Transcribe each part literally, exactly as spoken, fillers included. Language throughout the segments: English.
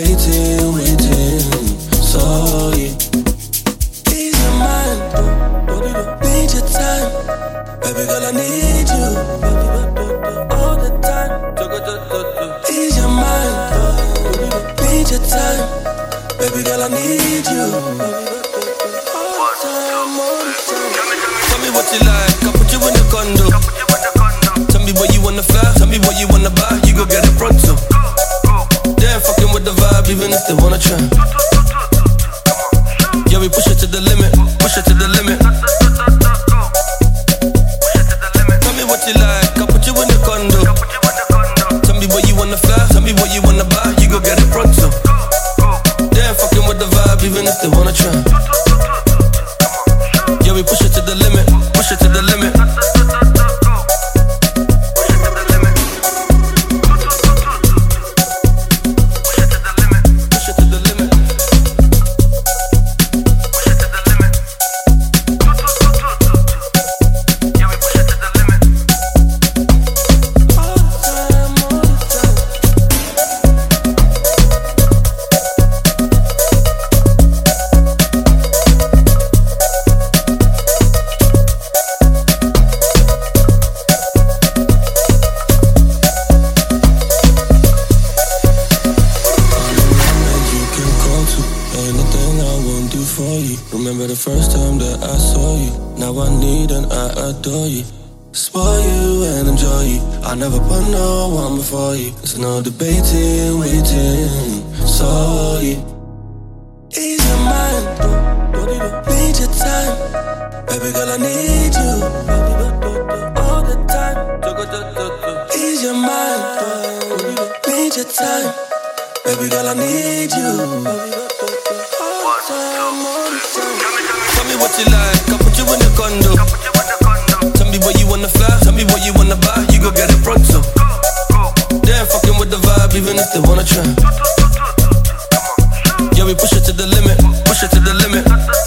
debating, waiting. So yeah, ease your mind, need your time, baby girl I need you all the time. Ease your mind, need your time, baby girl I need you all the time, all the time. Tell me what you like, I'll put you in the condo. Tell me where you wanna fly, tell me what you wanna buy, you go get it pronto. They're fucking with the vibe, even if they wanna try. Yeah, we push it to the limit, push it to the limit. Tell me what you like, I'll put you in the condo. Tell me where you wanna fly, tell me what you wanna buy, you go get it pronto. They're fucking with the vibe, even if they wanna try. Yeah, we push it to the limit, push it to the limit. Remember the first time that I saw you. Now I need and I adore you. Spoil you and enjoy you. I never put no one before you. There's no debating, waiting. So yeah, ease your mind, need your time, baby girl I need you all the time. Ease your mind, need your time, baby girl I need you all the time, all the time. Tell me what you like, I'll put you in the condo. Tell me where you wanna fly, tell me what you wanna buy, you go get it pronto. They're fucking with the vibe, even if they wanna try. Yeah, we push it to the limit, push it to the limit.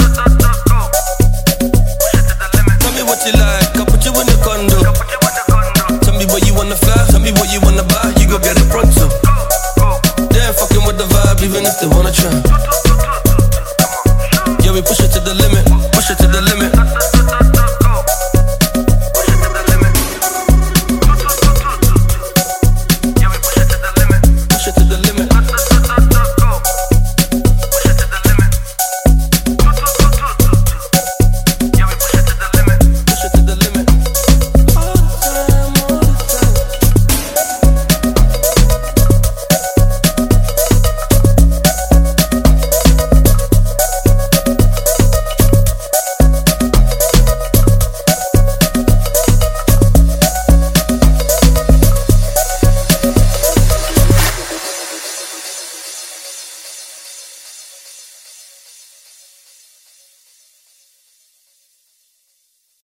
Tell me what you like, I'll put you in the condo. Tell me where you wanna fly, tell me what you wanna buy, you go get it pronto. They're fucking with the vibe, even if they wanna try.